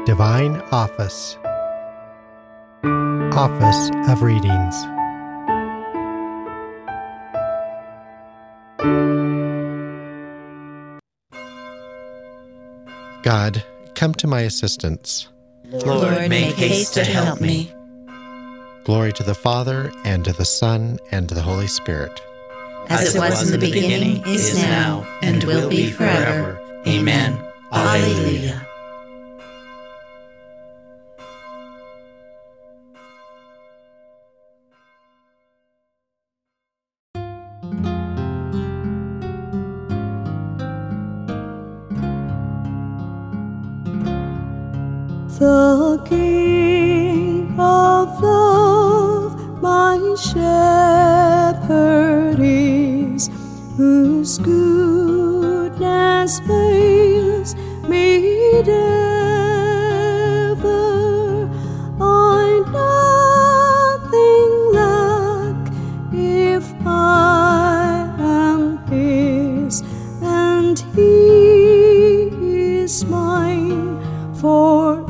Divine Office. Office of Readings. God, come to my assistance. Lord, make haste to help me. Glory to the Father, and to the Son, and to the Holy Spirit. As it was in the beginning, is now, and will be forever. Amen. Alleluia. The King of love, my shepherd is, whose goodness fails me ever. I nothing lack if I am his, and he is mine forever.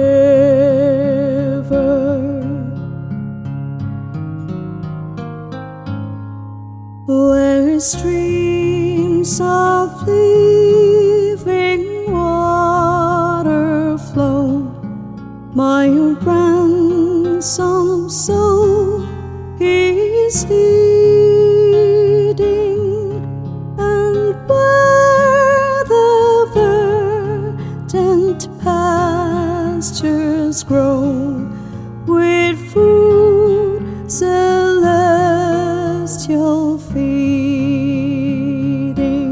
Where streams of living water flow, my ransomed soul is leading, and where the verdant pastures grow with food celestial feeding.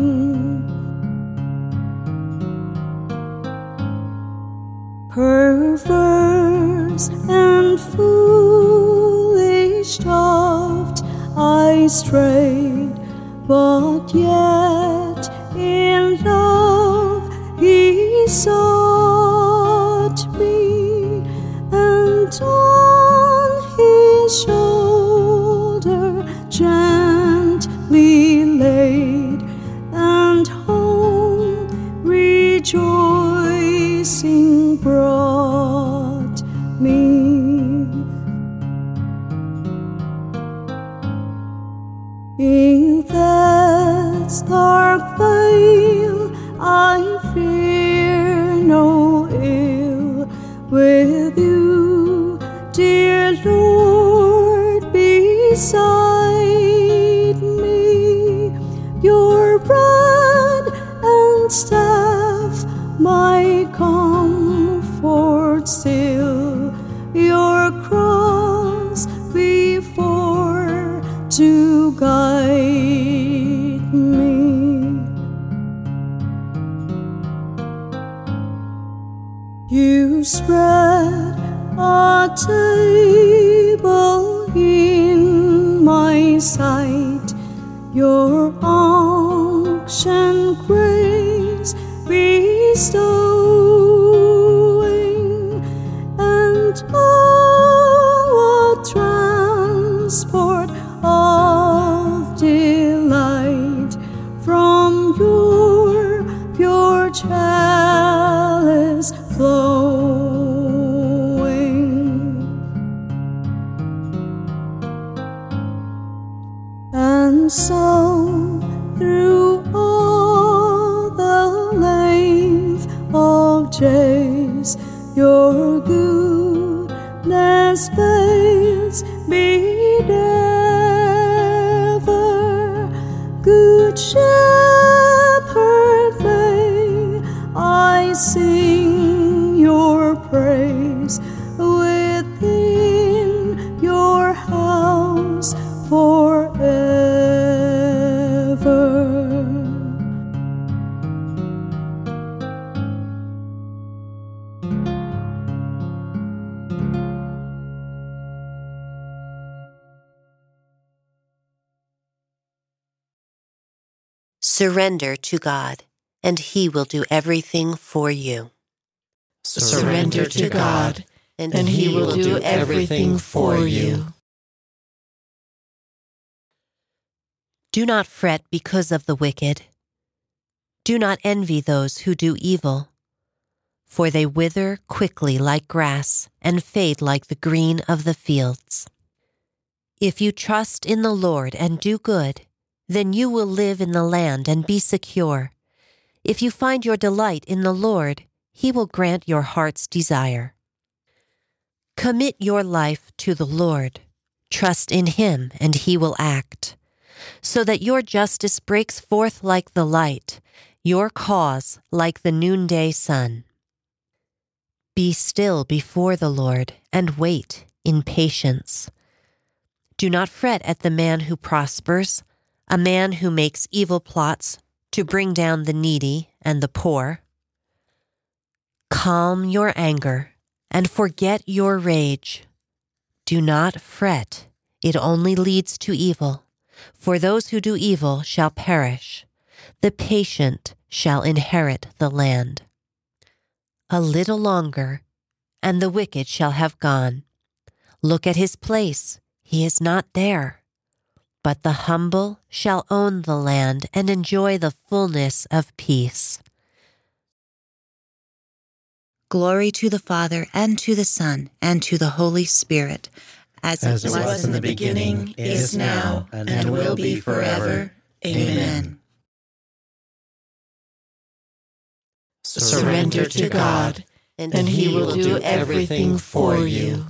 Perverse and foolish oft I strayed, but yet in love he sought me, and on his shoulder gently laid, and home rejoicing brought me. In death's dark vale I fear no ill, with you, dear Lord, beside me. Your rod and staff my comfort still, your cross before to guide me. You spread a table in my sight, your unction grace bestowing, and oh, what transport of delight from your pure chalice flowing. And so through all the length of days your goodness fails me never. Good Shepherd, may I sing your praise within your house forever. Surrender to God, and He will do everything for you. Surrender to God, and He will do everything for you. Do not fret because of the wicked. Do not envy those who do evil, for they wither quickly like grass and fade like the green of the fields. If you trust in the Lord and do good, then you will live in the land and be secure. If you find your delight in the Lord, He will grant your heart's desire. Commit your life to the Lord. Trust in Him, and He will act, so that your justice breaks forth like the light, your cause like the noonday sun. Be still before the Lord and wait in patience. Do not fret at the man who prospers, a man who makes evil plots to bring down the needy and the poor. Calm your anger and forget your rage. Do not fret, it only leads to evil, for those who do evil shall perish. The patient shall inherit the land. A little longer, and the wicked shall have gone. Look at his place, he is not there. But the humble shall own the land and enjoy the fullness of peace. Glory to the Father, and to the Son, and to the Holy Spirit, as it was in the beginning, is now, and will be forever. Amen. Surrender to God, and He will do everything for you.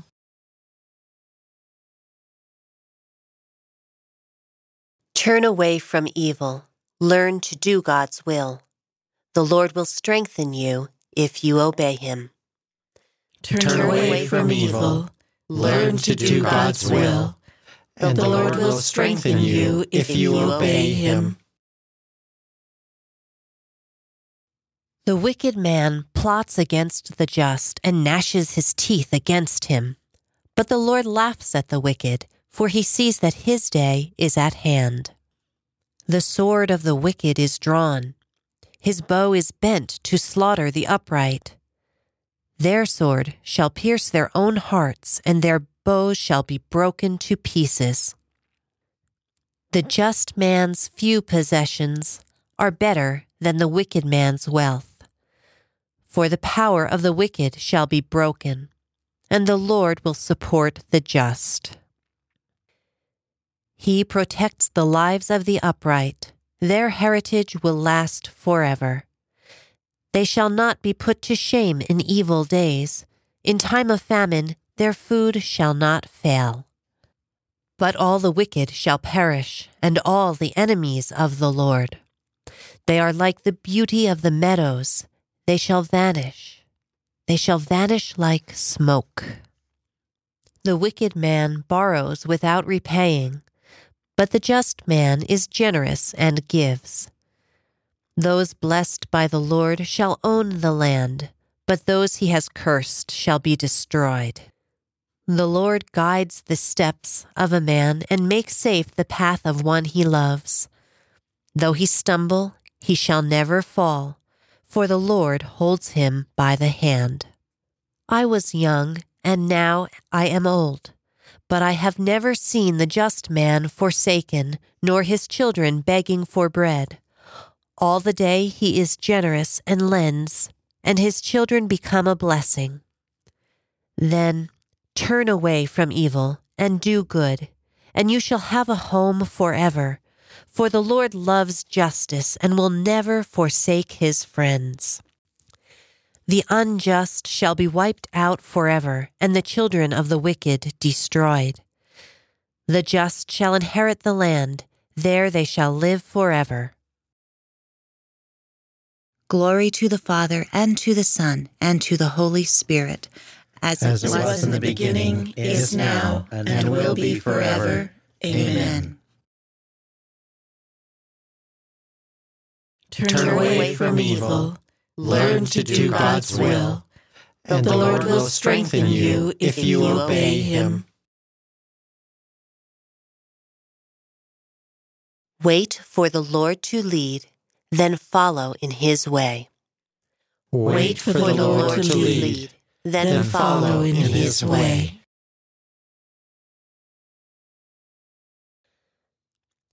Turn away from evil. Learn to do God's will. The Lord will strengthen you if you obey Him. Turn away from evil. Learn to do God's will. And the Lord will strengthen you if you obey Him. The wicked man plots against the just and gnashes his teeth against him. But the Lord laughs at the wicked, for He sees that his day is at hand. The sword of the wicked is drawn. His bow is bent to slaughter the upright. Their sword shall pierce their own hearts, and their bows shall be broken to pieces. The just man's few possessions are better than the wicked man's wealth. For the power of the wicked shall be broken, and the Lord will support the just. He protects the lives of the upright. Their heritage will last forever. They shall not be put to shame in evil days. In time of famine, their food shall not fail. But all the wicked shall perish, and all the enemies of the Lord. They are like the beauty of the meadows. They shall vanish. They shall vanish like smoke. The wicked man borrows without repaying, but the just man is generous and gives. Those blessed by the Lord shall own the land, but those He has cursed shall be destroyed. The Lord guides the steps of a man and makes safe the path of one he loves. Though he stumble, he shall never fall, for the Lord holds him by the hand. I was young, and now I am old, but I have never seen the just man forsaken, nor his children begging for bread. All the day he is generous and lends, and his children become a blessing. Then turn away from evil and do good, and you shall have a home forever. For the Lord loves justice and will never forsake His friends. The unjust shall be wiped out forever, and the children of the wicked destroyed. The just shall inherit the land, there they shall live forever. Glory to the Father, and to the Son, and to the Holy Spirit, as it was in the beginning, is now, and will be forever. Amen. Turn away from evil. Learn to do God's will. And the Lord will strengthen you if you obey Him. Wait for the Lord to lead, then follow in His way. Wait for the Lord to lead, then follow in His way.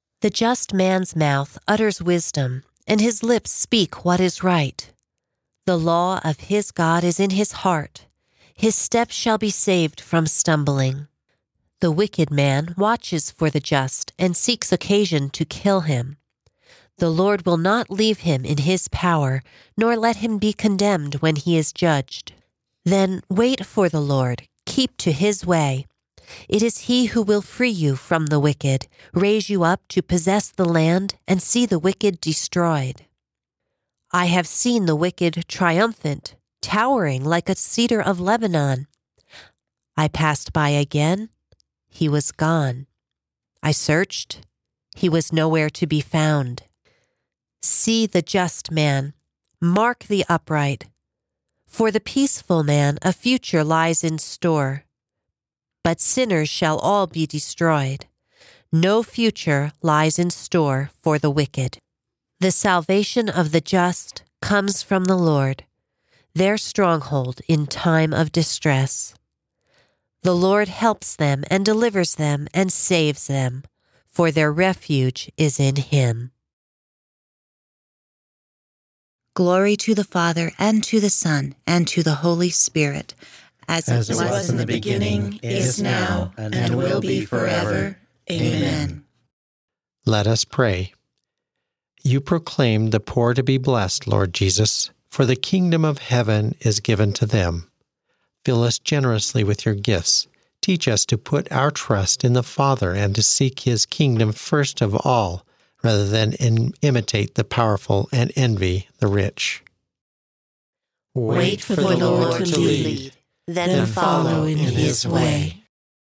The just man's mouth utters wisdom, and his lips speak what is right. The law of his God is in his heart. His steps shall be saved from stumbling. The wicked man watches for the just and seeks occasion to kill him. The Lord will not leave him in his power, nor let him be condemned when he is judged. Then wait for the Lord, keep to his way. It is he who will free you from the wicked, raise you up to possess the land, and see the wicked destroyed. I have seen the wicked triumphant, towering like a cedar of Lebanon. I passed by again. He was gone. I searched. He was nowhere to be found. See the just man. Mark the upright. For the peaceful man a future lies in store. But sinners shall all be destroyed. No future lies in store for the wicked. The salvation of the just comes from the Lord, their stronghold in time of distress. The Lord helps them and delivers them and saves them, for their refuge is in him. Glory to the Father, and to the Son, and to the Holy Spirit, as it was in the beginning, is now, and will be forever. Amen. Let us pray. You proclaim the poor to be blessed, Lord Jesus, for the kingdom of heaven is given to them. Fill us generously with your gifts. Teach us to put our trust in the Father and to seek his kingdom first of all, rather than imitate the powerful and envy the rich. Wait for the Lord to lead, then follow in his way.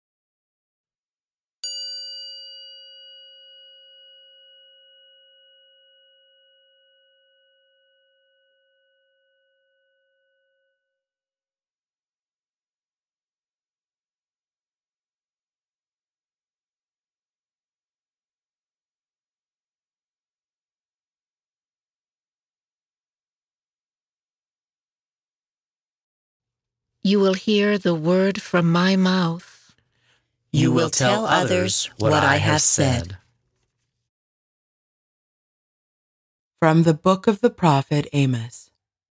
You will hear the word from my mouth. You will tell others what I have said. From the book of the prophet Amos.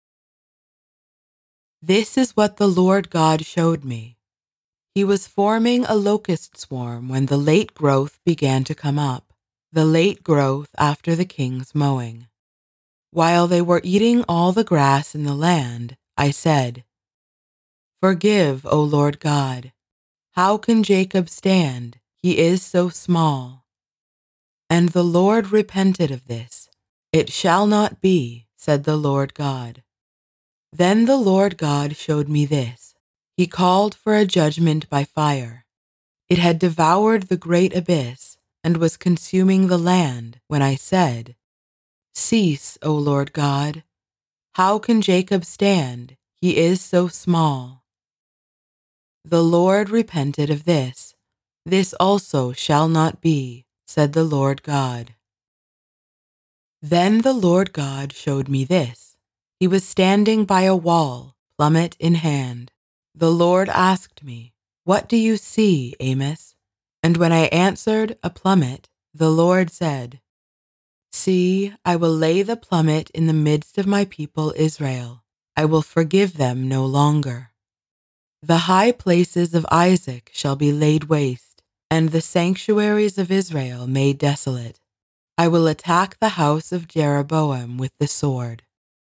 This is what the Lord God showed me. He was forming a locust swarm when the late growth began to come up, the late growth after the king's mowing. While they were eating all the grass in the land, I said, Forgive, O Lord God. How can Jacob stand? He is so small. And the Lord repented of this. It shall not be, said the Lord God. Then the Lord God showed me this. He called for a judgment by fire. It had devoured the great abyss and was consuming the land when I said, Cease, O Lord God. How can Jacob stand? He is so small. The Lord repented of this. This also shall not be, said the Lord God. Then the Lord God showed me this. He was standing by a wall, plummet in hand. The Lord asked me, What do you see, Amos? And when I answered, A plummet, the Lord said, See, I will lay the plummet in the midst of my people Israel. I will forgive them no longer. The high places of Isaac shall be laid waste, and the sanctuaries of Israel made desolate. I will attack the house of Jeroboam with the sword.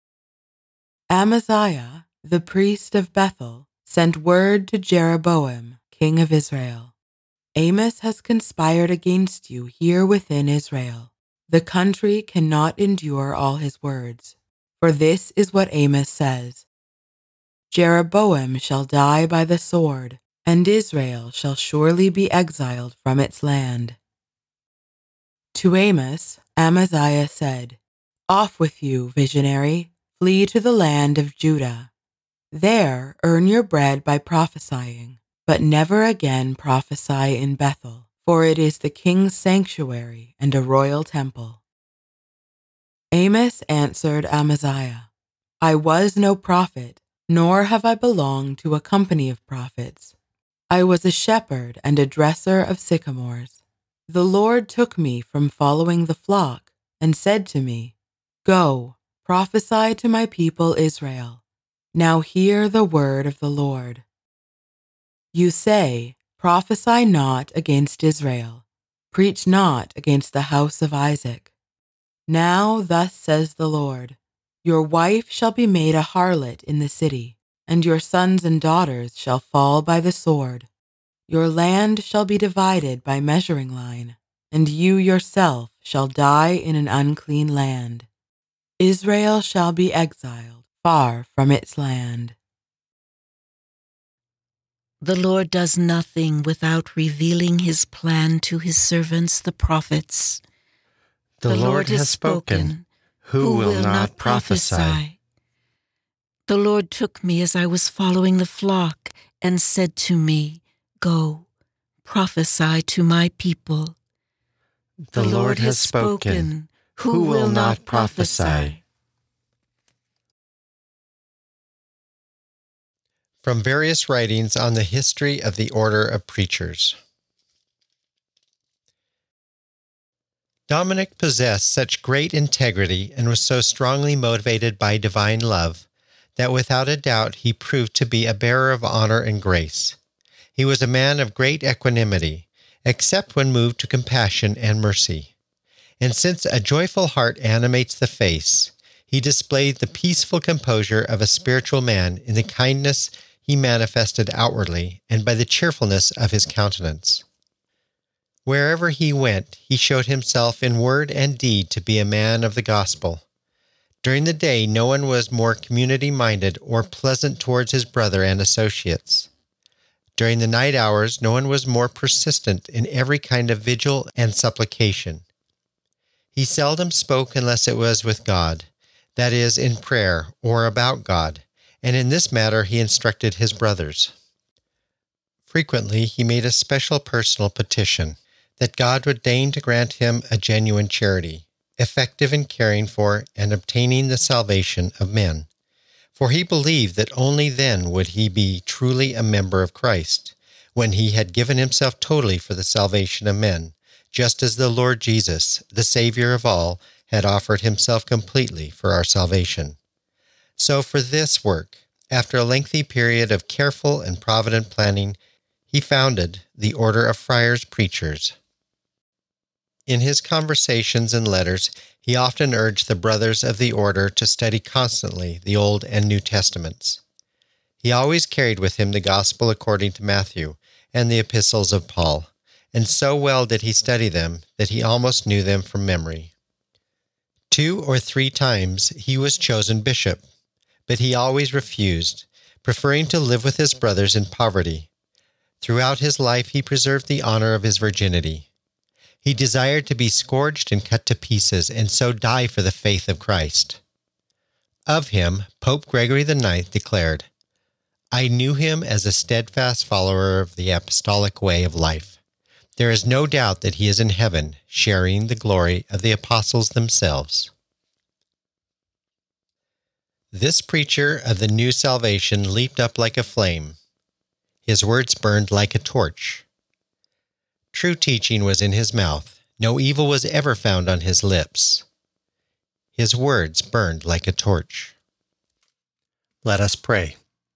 Amaziah, the priest of Bethel, sent word to Jeroboam, king of Israel. Amos has conspired against you here within Israel. The country cannot endure all his words. For this is what Amos says. Jeroboam shall die by the sword, and Israel shall surely be exiled from its land. To Amos, Amaziah said, Off with you, visionary, flee to the land of Judah. There earn your bread by prophesying, but never again prophesy in Bethel, for it is the king's sanctuary and a royal temple. Amos answered Amaziah, I was no prophet, nor have I belonged to a company of prophets. I was a shepherd and a dresser of sycamores. The Lord took me from following the flock and said to me, Go, Prophesy to my people Israel. Now hear the word of the Lord. You say, prophesy not against Israel. Preach not against the house of Isaac. Now thus says the Lord, your wife shall be made a harlot in the city, and your sons and daughters shall fall by the sword. Your land shall be divided by measuring line, and you yourself shall die in an unclean land. Israel shall be exiled far from its land. The Lord does nothing without revealing his plan to his servants, the prophets. The Lord has spoken. Who will not prophesy? The Lord took me as I was following the flock and said to me, Go, prophesy to my people. The Lord has spoken. Who will not prophesy? From various writings on the history of the Order of Preachers. Dominic possessed such great integrity and was so strongly motivated by divine love that without a doubt he proved to be a bearer of honor and grace. He was a man of great equanimity, except when moved to compassion and mercy. And since a joyful heart animates the face, he displayed the peaceful composure of a spiritual man in the kindness he manifested outwardly and by the cheerfulness of his countenance. Wherever he went, he showed himself in word and deed to be a man of the gospel. During the day, no one was more community-minded or pleasant towards his brother and associates. During the night hours, no one was more persistent in every kind of vigil and supplication. He seldom spoke unless it was with God, that is, in prayer or about God, and in this matter he instructed his brothers. Frequently he made a special personal petition, that God would deign to grant him a genuine charity, effective in caring for and obtaining the salvation of men. For he believed that only then would he be truly a member of Christ, when he had given himself totally for the salvation of men, just as the Lord Jesus, the Savior of all, had offered himself completely for our salvation. So for this work, after a lengthy period of careful and provident planning, he founded the Order of Friars Preachers. In his conversations and letters, he often urged the brothers of the order to study constantly the Old and New Testaments. He always carried with him the Gospel according to Matthew and the epistles of Paul, and so well did he study them that he almost knew them from memory. 2 or 3 times he was chosen bishop, but he always refused, preferring to live with his brothers in poverty. Throughout his life he preserved the honor of his virginity. He desired to be scourged and cut to pieces, and so die for the faith of Christ. Of him, Pope Gregory IX declared, I knew him as a steadfast follower of the apostolic way of life. There is no doubt that he is in heaven, sharing the glory of the apostles themselves. This preacher of the new salvation leaped up like a flame. His words burned like a torch. True teaching was in his mouth. No evil was ever found on his lips. His words burned like a torch. Let us pray.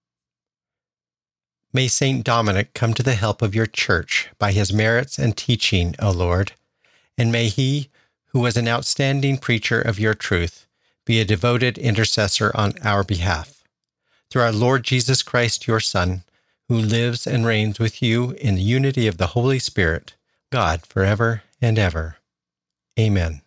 May Saint Dominic come to the help of your church by his merits and teaching, O Lord, and may he, who was an outstanding preacher of your truth, be a devoted intercessor on our behalf. Through our Lord Jesus Christ, your Son, who lives and reigns with you in the unity of the Holy Spirit, God, forever and ever. Amen.